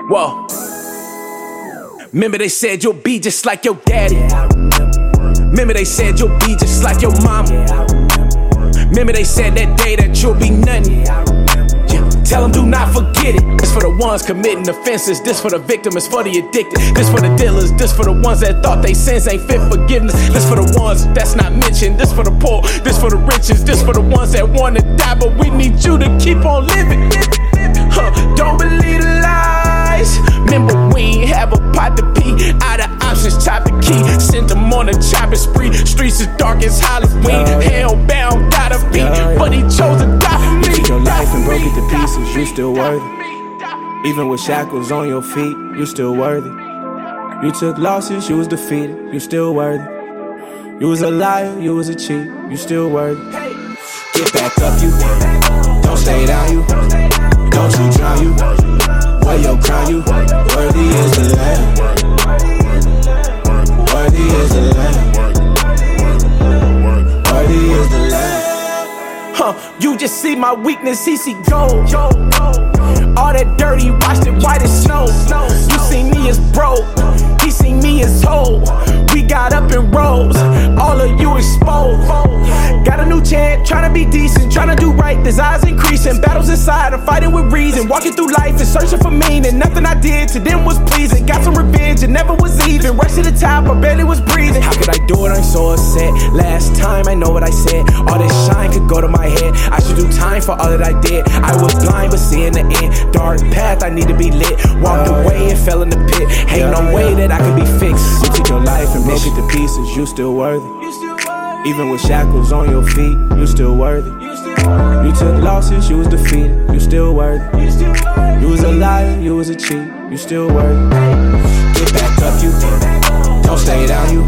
Whoa. Remember they said you'll be just like your daddy. Remember they said you'll be just like your mama. Remember they said that day that you'll be nothing. Tell them do not forget it. This for the ones committing offenses. This for the victim, it's for the addicted. This for the dealers, this for the ones that thought they sins ain't fit forgiveness. This for the ones that's not mentioned. This for the poor, this for the riches. This for the ones that wanna die, but we need you to keep on living. Don't believe the lies. Remember we ain't have a pot to pee. Out of options, chop the key. Sent them on a chopping spree. Streets as dark as Halloween. Hellbound, gotta be, but he chose to die for me. You took your life and broke it to pieces, you still worthy. Even with shackles on your feet, you still worthy. You took losses, you was defeated, you still worthy. You was a liar, you was a cheat, you still worthy. Get back up, you. Don't stay down, you. Don't you drown, you. Wear your crown, you. Worthy is the Lamb. Worthy is the Lamb. Worthy is the Lamb. You just see my weakness, he see gold. All that dirty, washed it white as snow. You see me as broke, he see me as whole. We got up and rose, all of you exposed. Got a new chant, tryna be decent, tryna do right. Desires increasing, battles inside, I'm fighting with reason. Walking through life and searching for meaning. Nothing I did to them was pleasing. Got some revenge, it never was even. Rushed to the top, I barely was breathing. How could I do it? I'm so upset. Last time I know what I said. All this shine could go to my head. I should do time for all that I did. I was blind but seeing the end. Dark path, I need to be lit. Walked away and fell in the pit. Ain't no way that I could be fixed. You took your life and broke it to pieces, you still worthy. Even with shackles on your feet, you still worthy. You took losses, you was defeated, you still worthy. You was a liar, you was a cheat, you still worthy. Get back up, you. Don't stay down, you.